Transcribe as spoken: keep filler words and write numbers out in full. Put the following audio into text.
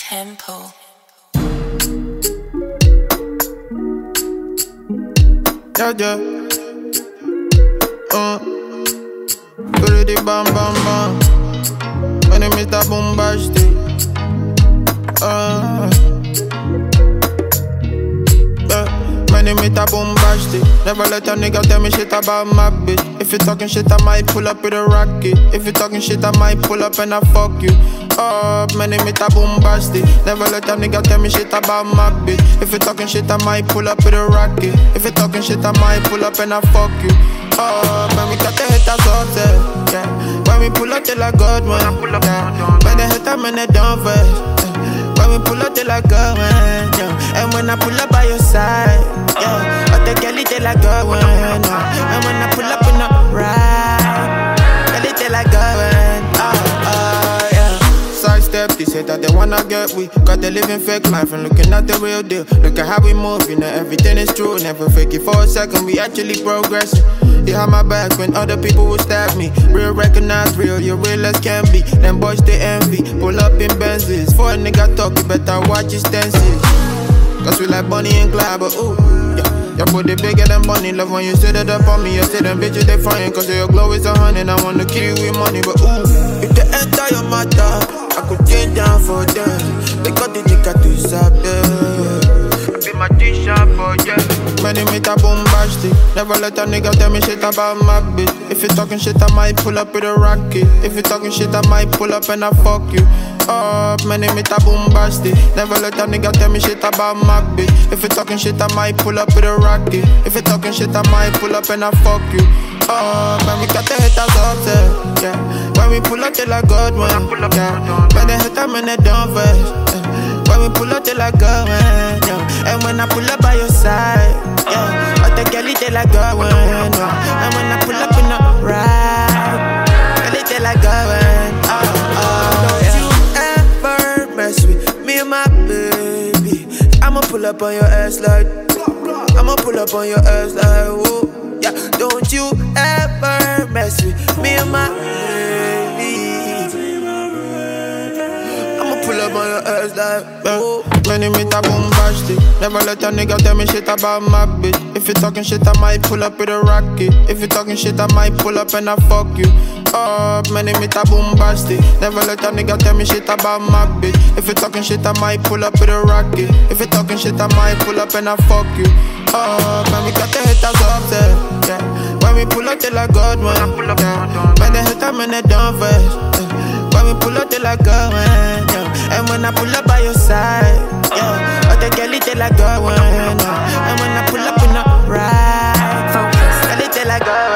Tempo. Yeah, yeah. Uh. Pretty bam bam bam. My name is Da Bombastic. Uh. Yeah. My name is Da Bombastic. Never let a nigga tell me shit about my bitch. If you talking shit, I might pull up with a rocket. If you talking shit, I might pull up and I fuck you up. My name is Da Bombastic. Never let a nigga tell me shit about my bitch. If you talking shit, I might pull up with a rocket. If you talking shit, I might pull up and I fuck you up. When we got the haters upset, yeah. When we pull up, they like God, man. Yeah. When they hate them and they don't vex. When we pull up, they like God, man. Yeah. And when I pull up by your side, yeah. I take a little like God, man. Yeah. And when I pull up in the ride, a little like God, man. Oh, oh, yeah. Sidestep, they say that they wanna get we. Cause they living fake life and looking at the real deal. Look at how we move, you know everything is true. Never fake it for a second, we actually progressing. You have my back when other people will stab me. Real recognize real, you're real as can be. Them boys they envy, pull up in Benzes. For a nigga talk, you better watch his stances. Cause we like Bonnie and Clyde, but ooh, yeah. Your booty bigger than Bonnie. Love when you sit it up on me. You say them bitches they fine. Cause your glow is a honey. I wanna kill you with money, but ooh, if they enter your matter, I could change down for them. They got the nigga to stop them. Be my t-shirt for yeah. My name is Da Bombastic. Never let a nigga tell me shit about my bitch. If you talking shit, I might pull up with a rocket. If you talking shit, I might pull up and I fuck you up. My name is Da Bombastic. Never let a nigga tell me shit about my bitch. If you talking shit, I might pull up with a rocket. If you talking shit, I might pull up and I fuck you up. When we got the haters upset, yeah. When we pull up, they like God, man. Yeah. When they hate them and they don't vex. When we pull up, they like God, man. Yeah. And when I pull up by your side, yeah. I take a little like God, man. Yeah. And when I pull up in the ride, a little like God, man. Oh, oh, yeah. Don't you ever mess with me and my baby. I'ma pull up on your ass like, I'ma pull up on your ass like, whoa. Yeah, don't you ever mess with me and my baby. I'ma pull up on your ass like, whoa. My name is Da Bombastic. Never let a nigga tell me shit about my bitch. If you talking shit, I might pull up with a rocket. If you talking shit, I might pull up and I fuck you up. My name is Da Bombastic. Never let a nigga tell me shit about my bitch. If you talking shit, I might pull up with a rocket. If you talking shit, I might pull up and I fuck you up. When we got the haters upset, yeah. When we pull up, they like God, man. Yeah. When they hate them and they don't vex. When we pull up, they like God, man. Yeah. And when I pull up by your side, yeah. I take a little like God, man. Yeah. And when I pull up in the ride, focus, a little like God.